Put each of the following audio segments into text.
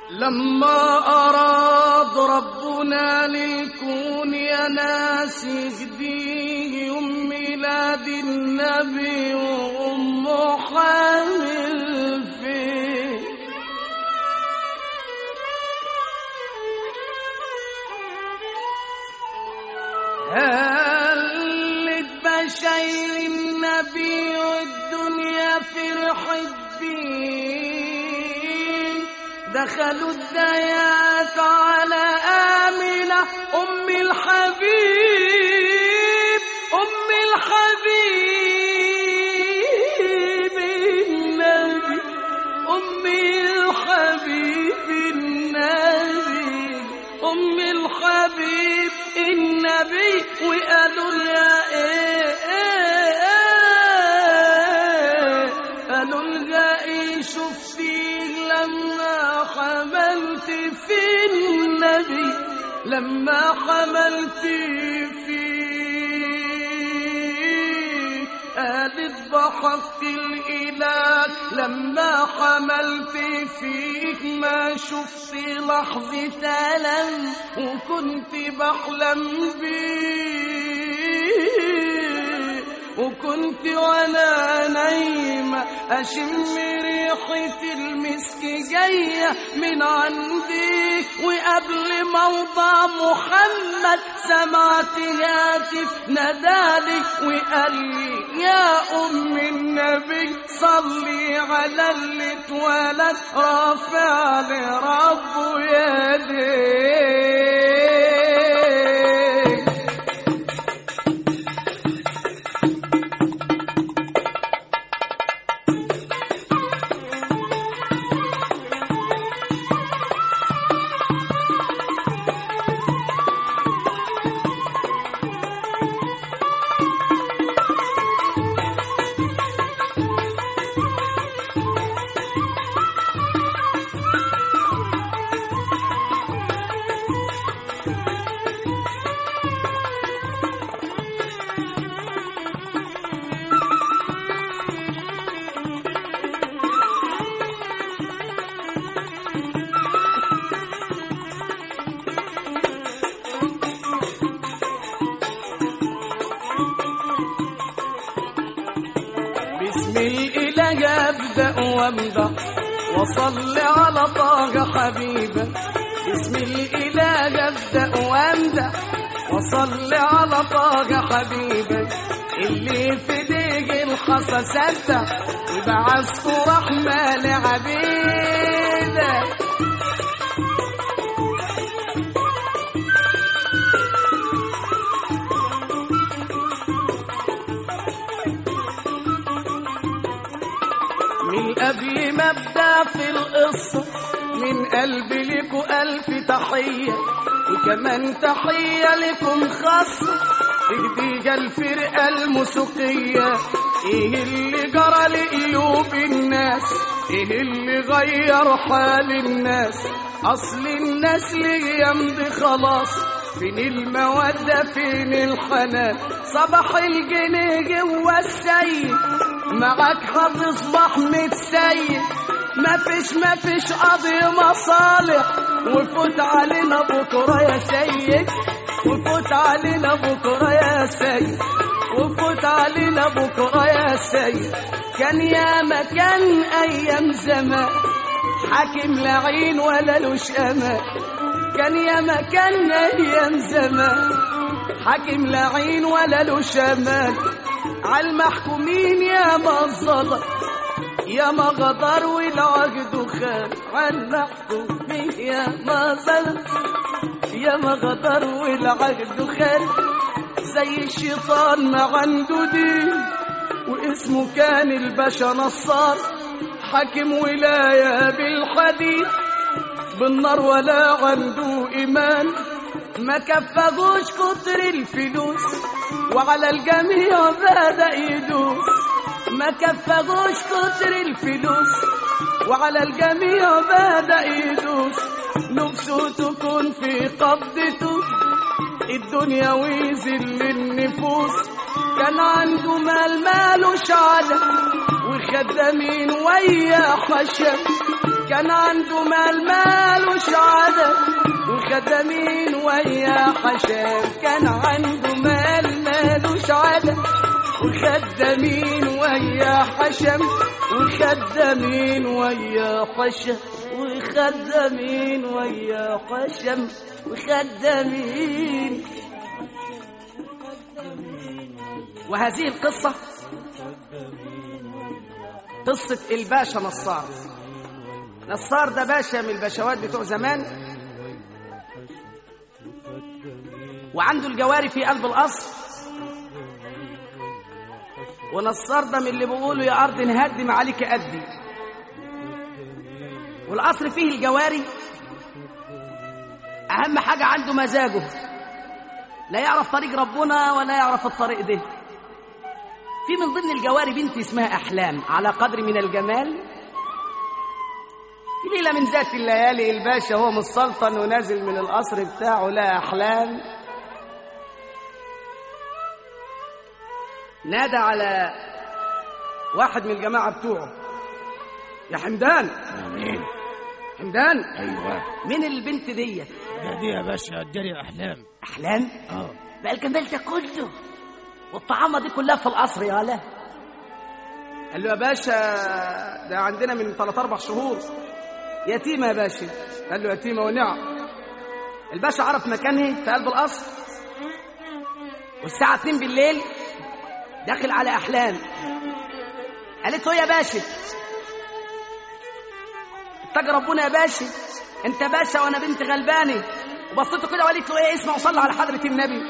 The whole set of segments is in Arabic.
لما أراد ربنا للكون يا ناس يهديه يوم ميلاد النبي وأمه حامل فيه. هلت بشاير النبي والدنيا فرحت بيه. دخلوا الديات على آمنة أم الحبيب، أم الحبيب النبي، أم الحبيب النبي، أم الحبيب النبي. وقالوا يا قالوا لها شفتي لما حملت في النبي، لما حملت فيه. قالت بحق الإله لما حملت فيك ما شفت لحظة ألم وكنت بحلم بيه. وكنت وانا نايمة أشم ريحة المسك جاية من عندي، وقبل موضع محمد سمعت هاتف نادالي وقال لي يا أم النبي صلي على اللي اتولد رافع لربه يديه. الإله أبدأ وامدح وصل على طه حبيبه. بسم الإله أبدأ وامدح وصل على طه حبيبه، اللي في ديج الحصى سبح وبعثته رحمة لعبيده. من قبل ما ابدا في القصه من قلبي لكم الف تحيه، وكمان تحيه لكم خاصه تجديد الفرقه الموسيقيه. ايه اللي جرى لقلوب الناس، ايه اللي غير حال الناس؟ اصل الناس ليام دي خلاص، فين الموده فين الحنان؟ صباح الجنيه جوا السيد معاك هتصبح متسيد. مفيش قضية مصالح وفوت علينا بكرة يا سيد، وفوت علينا بكرة يا سيد، وفوت علينا بكرة يا سيد. كان يا مكان أيام زمان حاكم لعين ولا لوش أمان. كان يا مكان أيام زمان حاكم لعين ولا لوش أمان. عالمحكومين يا ما ظلم يا ما غدر والعقد خان. عالمحكومين يا ما ظلم يا ما غدر والعقد خان. زي الشيطان ما عنده دين واسمه كان الباشا نصار، حاكم ولاية بالحديد بالنار ولا عنده إيمان. ما كفاهوش كتر الفلوس وعلى الجميع بدأ يدوس. ما كفاهوش كتر الفلوس وعلى الجميع بدأ يدوس. نفسه تكون في قبضته الدنيا ويذل النفوس. كان عنده مال مالوش عدد وخدامين ويا حشم، كان عنده مالوش عدد وخدامين ويا حشام. كان عنده مالوش عدد وخدامين ويا حشم وخدامين ويا حشم وخدامين ويا حشم وخدامين. وهذه القصة قصة الباشا نصار. نصار ده باشا من الباشوات بتوع زمان، وعنده الجواري في قلب القصر. ونصار ده من اللي بيقولوا يا أرض نهدم عليك أدي. والقصر فيه الجواري أهم حاجة عنده مزاجه، لا يعرف طريق ربنا ولا يعرف الطريق ده. في من ضمن الجواري بنت اسمها أحلام على قدر من الجمال. في ليلة من ذات الليالي الباشا هو متسلطن ونازل من القصر بتاعه لا أحلام، نادى على واحد من الجماعة بتوعه: يا حمدان. مين؟ حمدان؟ ايوه. مين البنت دي؟ دي يا باشا الجارية احلام. احلام؟ بقى الجمال ده كله والطعامه دي كلها في القصر يا لا؟ قال له: يا باشا ده عندنا من 3-4 شهور يتيمه يا باشا. قال له: يتيمه ونعم. الباشا عرف مكانها في قلب القصر، والساعه 2 بالليل داخل على احلام. قالت له: يا باشا اتقي ربنا يا باشا، انت باشا وانا بنت غلبانه. وبصيته كده وقالت له: ايه اسمع وصلى على حضره النبي،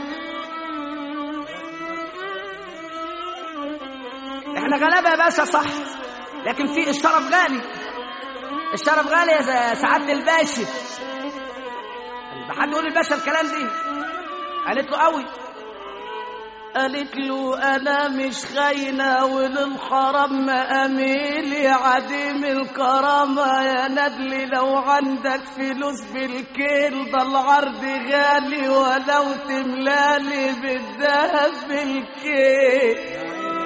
احنا غلابه يا باشا صح، لكن في الشرف غالي. الشرف غالي يا سعاده الباشا. حد يقول الباشا الكلام دي؟ قالت له: قوي. قالت له: انا مش خاينه وللحرام ما اميلي عديم الكرامه يا ندلي، لو عندك فلوس بالكيل ده العرض غالي ولو تملالي بالذهب بالكيل.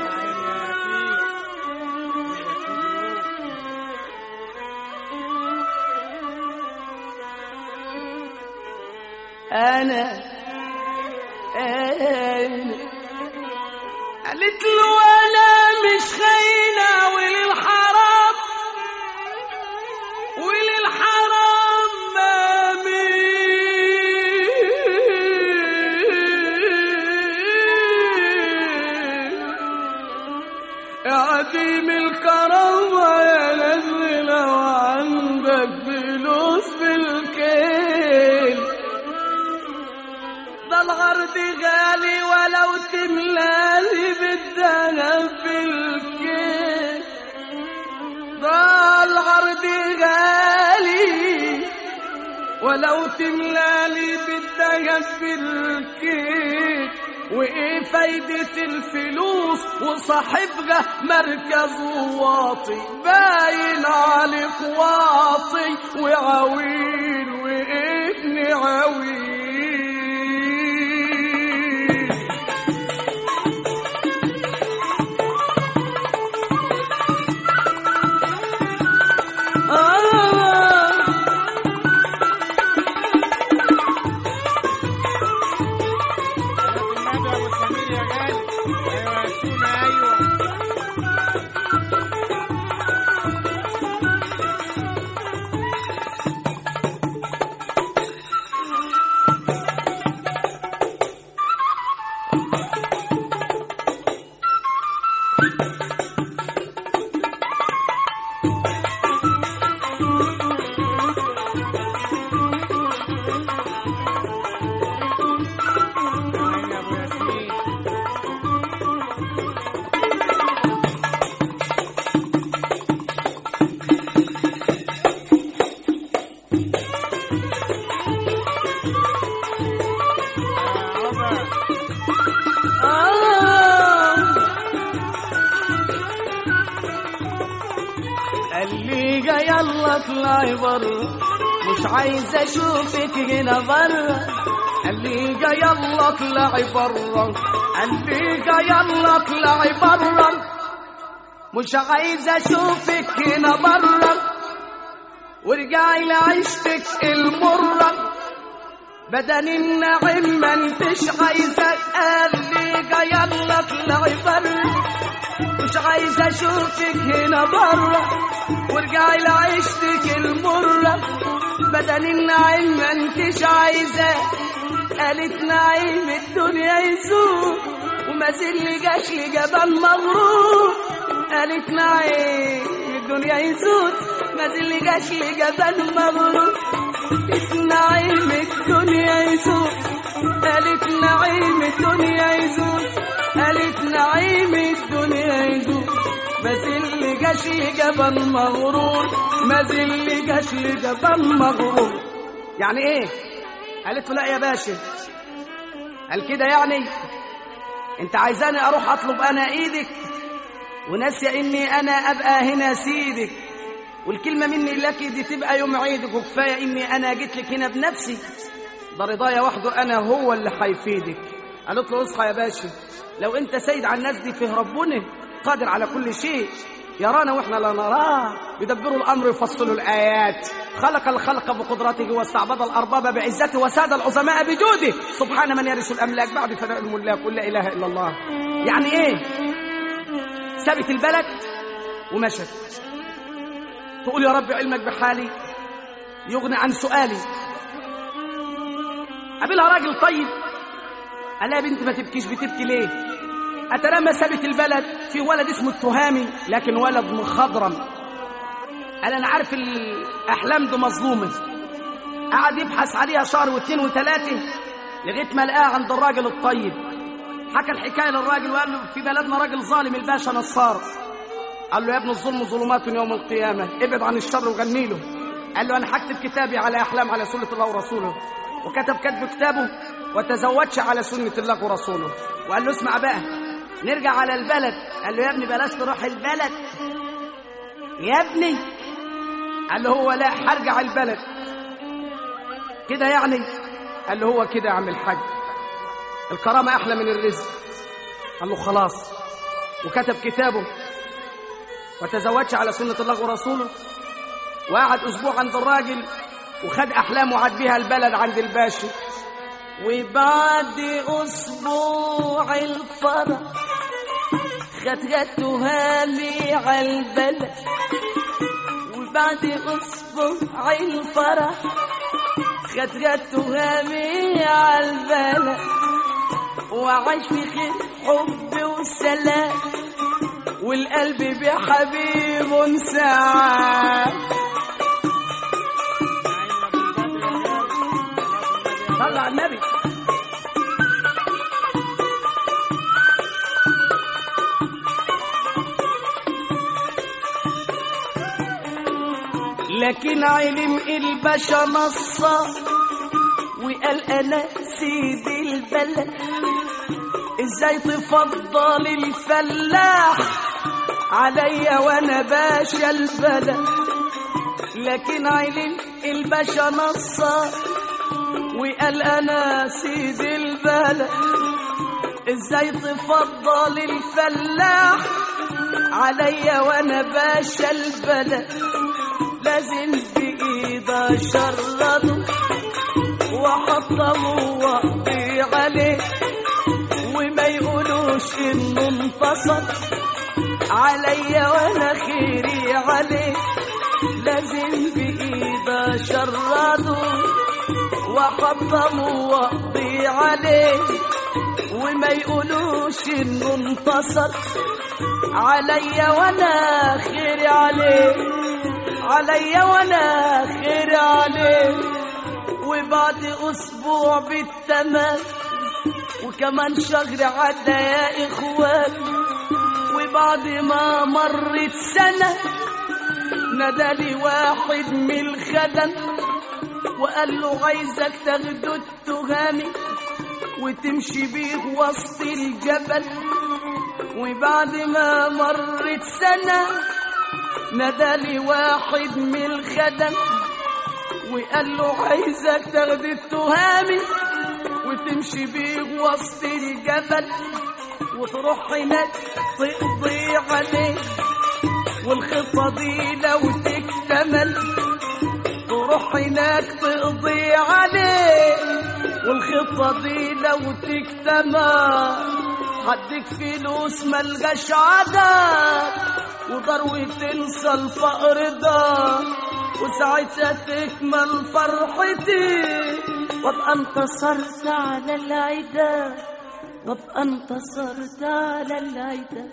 انا قالت له: انا مش خاينه وللحرام عديم الكرامة يا نزل لو عندك فلوس بالكيل ده العرض غالي ولو تملالي بالذهب بالكيل. ده العرض غالي ولو تملالي بالذهب بالكيل. وايه فايدة الفلوس وصاحبها مركز واطي باين عليك واطي وعويل وابن عويل. اطلعي برا مش عايزه اشوفك هنا برا. قاليجا يلا اطلعي برا، قاليجا يلا اطلعي برا مش عايزه اشوفك هنا برا. وارجعي لعيشتك المرة بدل النعيم ما انتش عايزة قلبي يلا اطلعي برا مش عايزة اشوفك هنا برا وارجعي لعيشتك المرة بدل النعيم ما انتش عايزة قالت نعيم الدنيا يزول وما زل جاش لي جبل مغرور قالت نعيم الدنيا يزول ما زل جاش لي جبل مغرور نعيم الدنيا يزول قالت نعيم الدنيا يزول قالت نعيم الدنيا يزول ما زل جاش لي جبل مغرور ما زل جاش لي جبل مغرور. يعني ايه؟ قالت له لا يا باشا. قال كده يعني انت عايزاني اروح اطلب انا ايدك وناسيه اني انا ابقى هنا سيدك والكلمه مني لك دي تبقى يوم عيدك وكفايه اني انا جيت لك هنا بنفسي ده رضايا وحده انا هو اللي هيفيدك. قالت له اصحى يا باشا لو انت سيد على الناس دي فيه ربنا قادر على كل شيء يرانا واحنا لا نراه يدبروا الامر يفصلوا الايات خلق الخلق بقدرته واستعبد الارباب بعزته وساد العظماء بجوده سبحان من يرث الاملاك بعد فناء الملاك ولا اله الا الله. يعني ايه؟ سابت البلد ومشت تقول يا رب علمك بحالي يغني عن سؤالي. قابلها راجل طيب قال لها يا بنت ما تبكيش بتبكي ليه؟ أترى ما سابت البلد في ولد اسمه التهامي لكن ولد مخضرم. قال أنا عارف الأحلام دي مظلومة. قعد يبحث عليها شهر واثنين وثلاثة لغاية ما لقاها عند الراجل الطيب. حكى الحكاية للراجل وقال له في بلدنا راجل ظالم الباشا نصار. قال له يا ابن الظلم ظلمات يوم القيامة ابعد عن الشر وغني له. قال له أنا هكتب كتابي على أحلام على سنة الله ورسوله وكتب كتابه وتزوجش على سنة الله ورسوله. وقال له اسمع بقى نرجع على البلد. قال له يا ابني بلاش تروح البلد يا ابني. قال له هو لا هرجع البلد كده يعني. قال له هو كده يا عم الحاج الكرامة أحلى من الرزق. قال له خلاص وكتب كتابه وتزوجش على سنة الله ورسوله وقعد أسبوع عند الراجل وخد أحلامه وعاد بيها البلد عند الباشا. وبعد أسبوع الفرح خد تهامي على البلد. وبعد أسبوع الفرح خد تهامي على البلد وعاش في خير حب وسلام والقلب بحبيب سعاد. صلى على النبي. لكن علم الباشا نصا وقال انا سيد البلد ازاي تفضل الفلاح عليا وانا باشا البلد. لكن علم الباشا نصا وقال انا سيد البلد ازاي تفضل الفلاح عليا وانا باشا البلد. لازم بايده شرده واحطمه واقضي عليه وما يقولوش انه انتصر عليا وانا خيري عليه. لازم بايده شرده واحطمه واقضي عليه وما يقولوش انه انتصر عليا وانا خيري عليه عليا وانا خيري عليه. وبعد اسبوع بالتمام وكمان شهر عدى يا اخوان وبعد ما مرت سنة نادالي واحد من الخدم وقال له عايزك تاخده التهامي وتمشي بيه وسط الجبل. وبعد ما مرت سنة نادالي واحد من الخدم وقال له عايزك تاخد التهامي وتمشي بيه وسط الجبل وتروح هناك تقضي عليه والخطة دي لو تكتمل تروح هناك تقضي عليه، والخطة دي لو تجتمع هديك فلوس ملغاش عدد، وضروري تنسى الفقر ده، وساعتها تكمل فرحتي، وابقى انتصرت على العدا، وابقى انتصرت على العدا،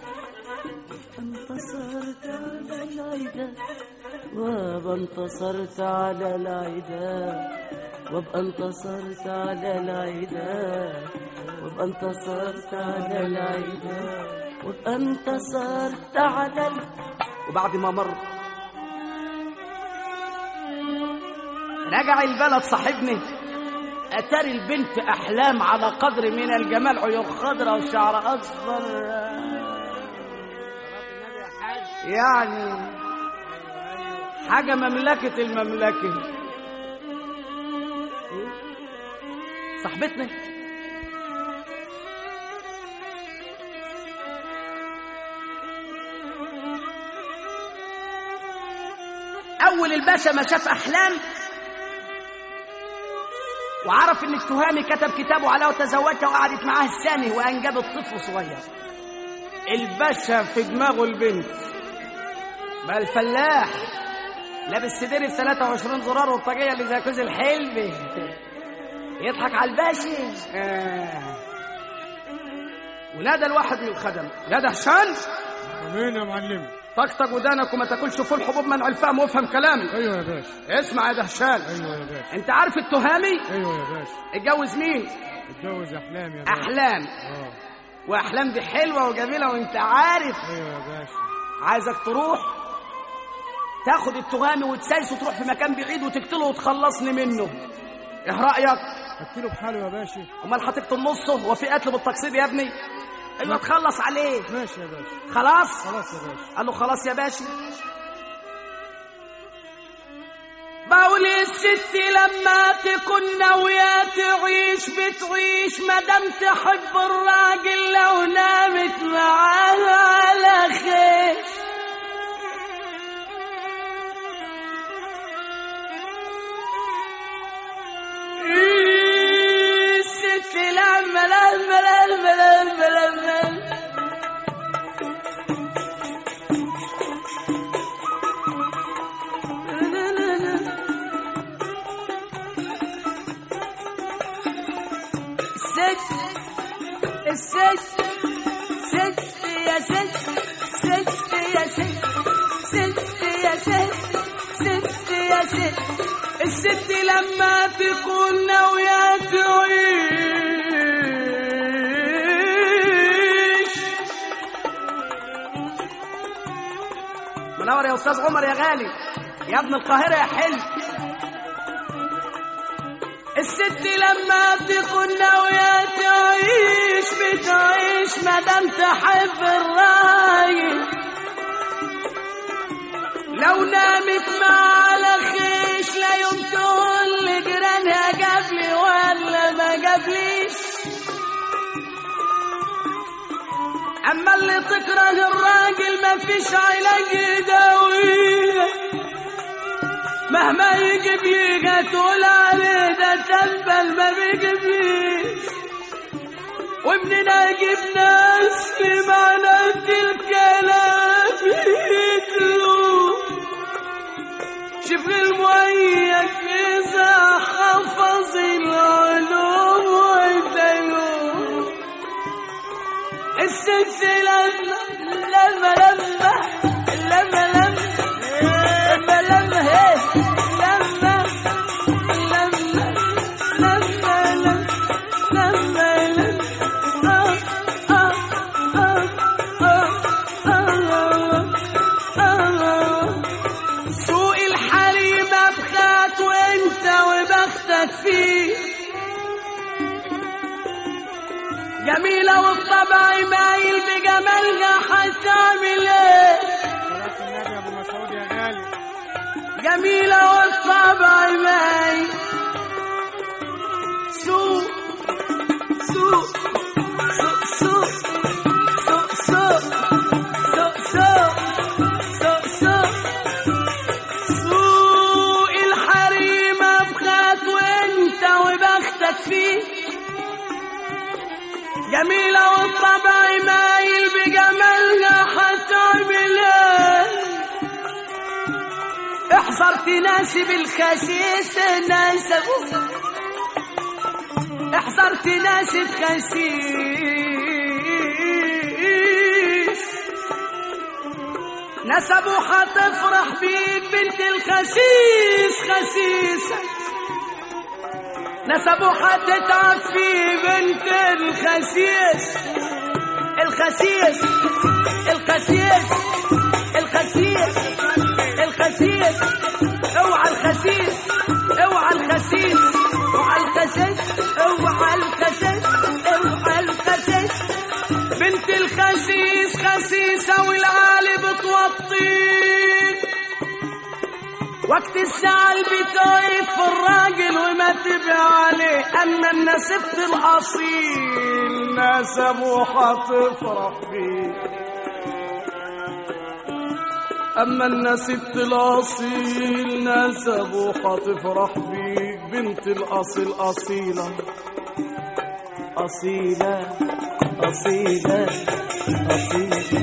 انتصرت على العدا، وابقى انتصرت على العدا، وابقى انتصرت على العدا، وابقى انتصرت على العدا، وابقى انتصرت على وبعد ما مر رجع البلد صاحبني، اتاري البنت احلام على قدر من الجمال، عيون خضراء وشعر اصفر، يعني حاجه مملكه المملكه. صاحبتنا اول الباشا ما شاف احلام وعرف ان التهامي كتب كتابه عليها وتزوجها وقعدت معاه الثاني وانجبت طفل صغير. الباشا في دماغه البنت بقى الفلاح لابس سدير ب 23 زرار والطاقيه اللي زي كوز الحلبي يضحك على الباشا. ونادى الواحد من الخدم: يا دهشان. امين يا معلم. طقطق ودانك وما تاكلش فول حبوب منع الفهم وافهم كلامي. ايوه يا باشا. اسمع يا دهشان. ايوه يا باشا. انت عارف التهامي؟ ايوه يا باشا. اتجوز مين؟ اتجوز احلام يا باشا. احلام. واحلام دي حلوه وجميله وانت عارف. ايوه يا باشا. عايزك تروح تاخد التهامي وتسايسه وتروح في مكان بعيد وتقتله وتخلصني منه. ايه رايك؟ اقتله بحاله يا باشا. امال هتقتل نصه وفي قتل بالتقسيط يا ابني؟ ايوه تخلص عليه. ماشي يا باشا. خلاص؟ خلاص يا باشا. قال له خلاص يا باشا. بقول الست لما تكون ناوية تعيش بتعيش مادام تحب الراجل لو نامت معاه على خير. الست لما الست يا ست يا ست يا ست الست لما تكون ناوية تعيش منور يا أستاذ عمر يا غالي يا ابن القاهرة يا حلو. الست لما تكون ناوية تعيش بتعيش مادام تحب الراجل لو نامت مع على خيش لا يوم تقول لجيرانها جابلي ولا ما جابليش. اما اللي تكره الراجل ما فيش علاج يداويه مهما يجيب يجي تقول عليه ده تنبل ما بيجيبليش. وابننا يجيب ناس في معنى الكلام يتلو شبه المؤيد إذا حفظ العلوم ويدلو. الست لما سوق الحريم بخات وانت وبختك فيه جميلة والطبع مايل بجمالها هتعمل ايه؟ صلاة النبي يا ابو مسعود يا غالي. جميلة والطبع مايل سوق سوق سوق سوق سوق سوق سوق سوق سوق سوق سوق الحريم فيه جميلة والطبع مايل بجمالها هتعمل ايه؟ احذر تناسب الخسيس ناسبه، احذر تناسب خسيس نسبه هتفرح بيك بنت الخسيس خسيسة، نسبه هتتعب فيه بنت الخسيس الخسيس الخسيس الخسيس الخسيس. اوعى الخسيس اوعى الخسيس اوعى الخسيس اوعى الخسيس اوعى الخسيس. بنت الخسيس خسيسة والعالي بتوطيك، وقت الزعل بتقف في الراجل وما تبع عليه. اما النسبت الاصيل نسبه هتفرح بيه، اما النسبت الاصيل نسبه هتفرح بيك. بنت الاصيل اصيله اصيله اصيله اصيله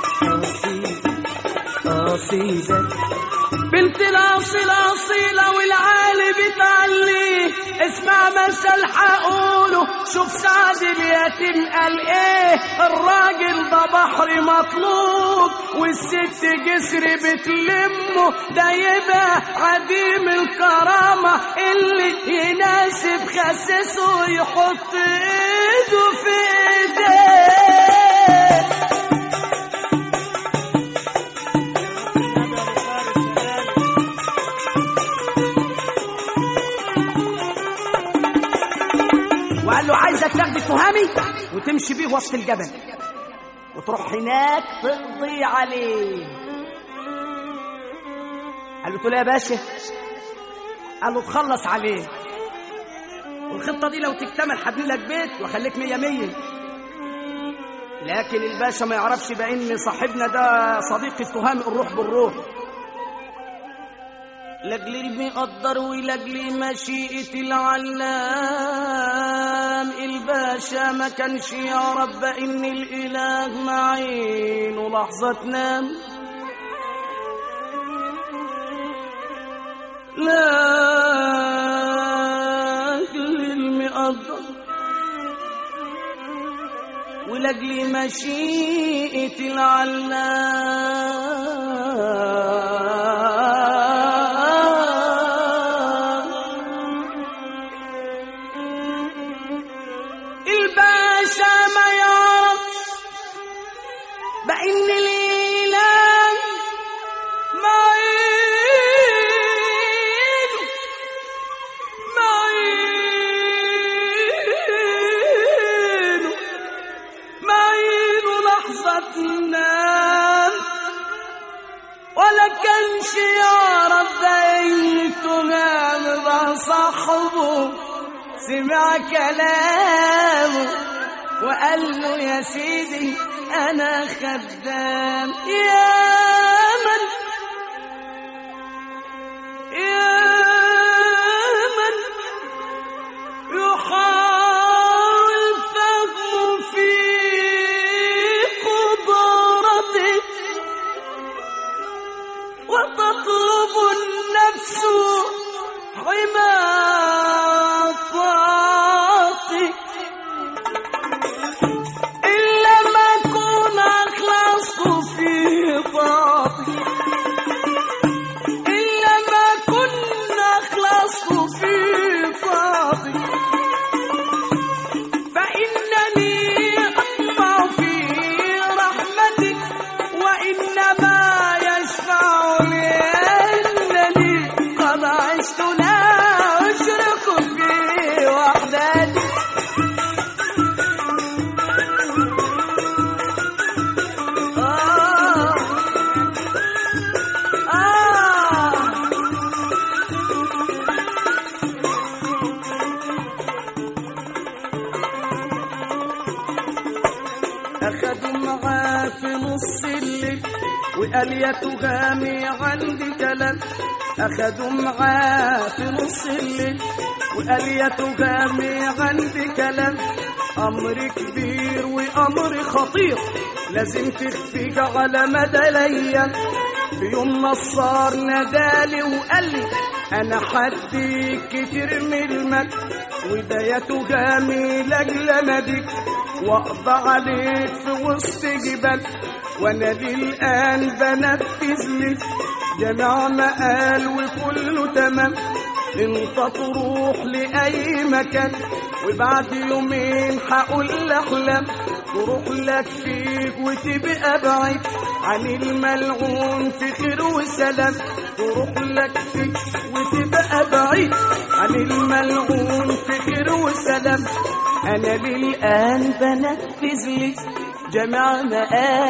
اصيله اصيله. بنت الاصيل اصيله والعالي بتعليه. اسمع مثل حقوله، شوف سعد اليتيم قال ايه. الراجل ده بحر مطلوب والست جسر بتلمه، ده يبقى عديم الكرامه اللي يناسب خسسه يحط ايده في ايديه. وقال له عايزك تاخد التهامي وتمشي بيه وسط الجبل وتروح هناك تقضي عليه. قال له لا يا باشا. قال له تخلص عليه، والخطه دي لو تكتمل هبني لك بيت واخليك 100 100. لكن الباشا ما يعرفش بان صاحبنا ده صديق التهامي الروح بالروح. لاجل المقدر ولاجل مشيئة العلام الباشا ما كانش يعرف بان الاله معينه لحظة تنام. لاجل المقدر ولاجل مشيئة العلام الباشا ما يعرفش بأن الإله معينه لحظة تنام. ولا كانش يعرف بأن تهام ده صاحبه سمع كلامه وقال له يا سيدي أنا خدام. يا من يحاول فهم في قدرته وتطلب النفس حماطته. إلا ما كون أخلصت في طاعتي، إلا ما كن أخلصت في طاعتي، فإنني أطمع في رحمتك وإنما يشفع لي أنني قد عشت لا أشرك في وحدتي. أخذوا معاه في نص الليل وقال يا تهامي عندي كلام. أخدوا معاه في نص الليل وقال يا تهامي عندي كلام، أمر كبير وأمر خطير لازم تخفيك على مدى الأيام. في يوم نصار نادالي وقال لي أنا حديك كتير من المجد، وده يا تهامي لأجل ناديك وأقضى عليك في وسط جبال، وأنا للآن بنفذ لك جميع ما قال وكله تمام. انت تروح لأي مكان وبعد يومين هقول أحلام، تروح لك فيك وتبقى بعيد عن الملعون في خير وسلام. تروح لك فيك وتبقى بعيد عن الملعون في خير وسلام. أنا للآن بنفذ لك جميع ما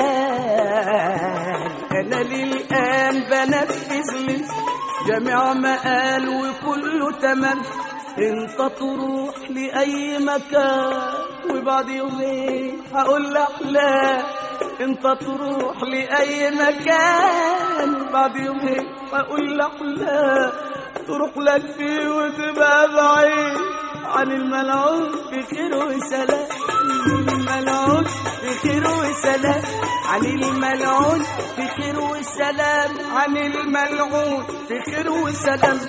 قال، أنا للآن بنفذ لك جميع ما قال وكله تمام. انت تروح لأي مكان وبعد يومين هقول لك لا، انت تروح لأي مكان وبعد يومين هقول لك لا، تروح لك فيه وتبقى بعيد عن الملعون في خير وسلام. الملعون في خير وسلام، عن الملعون في خير وسلام، عن الملعون في خير وسلام.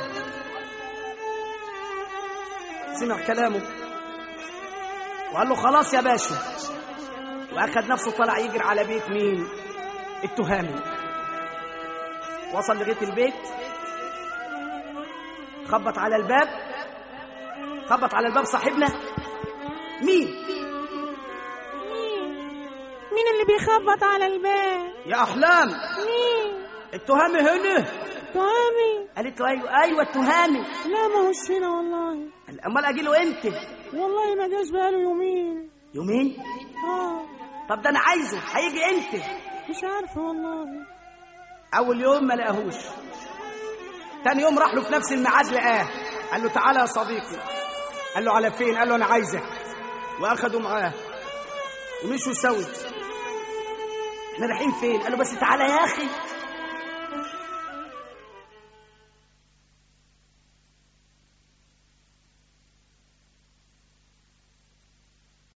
سمع كلامه وقال له خلاص يا باشا، واخد نفسه طلع يجري على بيت مين؟ التهامي. وصل لغايه البيت، خبط على الباب، خبط على الباب صاحبنا. مين اللي بيخبط على الباب؟ يا احلام مين؟ التهامي هنا. تهامي؟ قالت له ايوه التهامي. لا ما هوش هنا والله. امال اجي له امتى؟ والله ما جاش بقاله يومين. يومين؟ طب ده انا عايزه، هيجي امتى؟ مش عارفه والله. اول يوم ما لقاهوش، تاني يوم راح له في نفس الميعاد لقاه، قال له تعالى يا صديقي. قال له على فين؟ قال له انا عايزك. واخده معاه ومشوا سوا. احنا رايحين فين؟ قال له بس تعالى يا اخي.